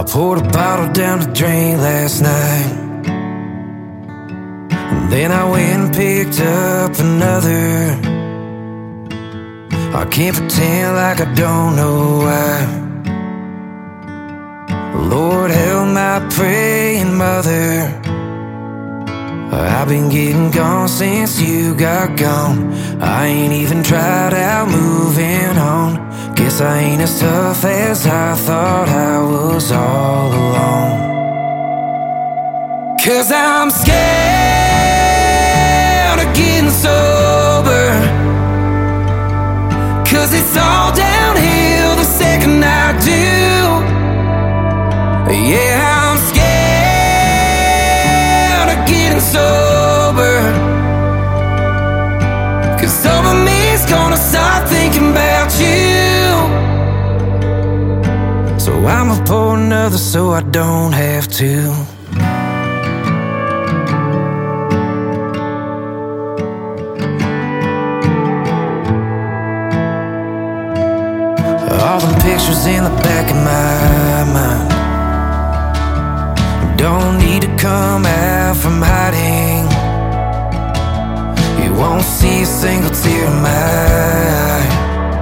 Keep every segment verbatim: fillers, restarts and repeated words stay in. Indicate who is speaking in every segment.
Speaker 1: Poured a bottle down the drain last night, and then I went and picked up another. I can't pretend like I don't know why. Lord, help my praying mother. I've been getting gone since you got gone. I ain't even tried out moving on. Guess I ain't as tough as I thought I was all alone. 'Cause I'm scared of getting sober, 'cause it's all downhill the second I do. Yeah, I'm scared of getting sober, 'cause some of me's gonna start thinking about you. So I'ma pour another so I don't have to. All the pictures in the back of my mind don't need to come out from hiding. You won't see a single tear in my eye,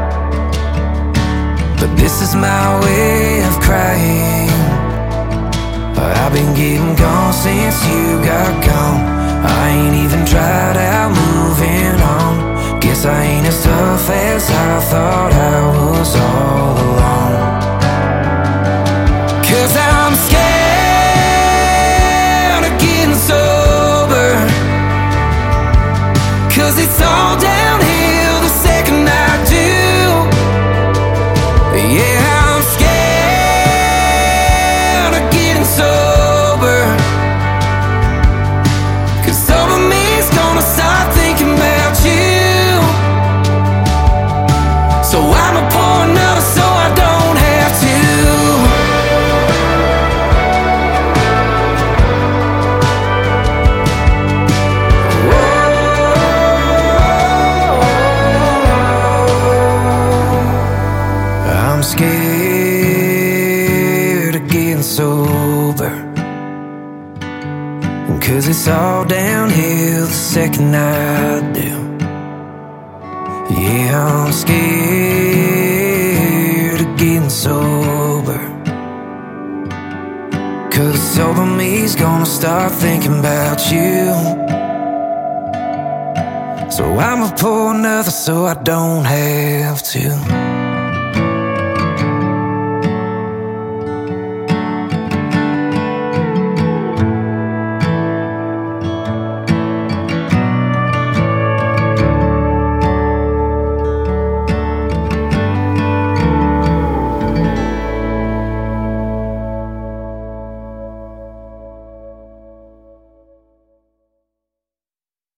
Speaker 1: but this is my way of crying. I've been getting gone since you got gone. I ain't even tried out moving on. Guess I ain't as tough as I thought I was all alone. 'Cause I'm scared of getting sober, 'cause it's all downhill the second I do. Yeah, I'm scared of getting sober, 'cause some of me's gonna start thinking about you. So I'ma pour another so I don't have to. Whoa. I'm scared of getting sober, 'cause it's all downhill the second I do. Yeah, I'm scared of getting sober, 'cause sober me's gonna start thinking about you. So I'ma pour another so I don't have to.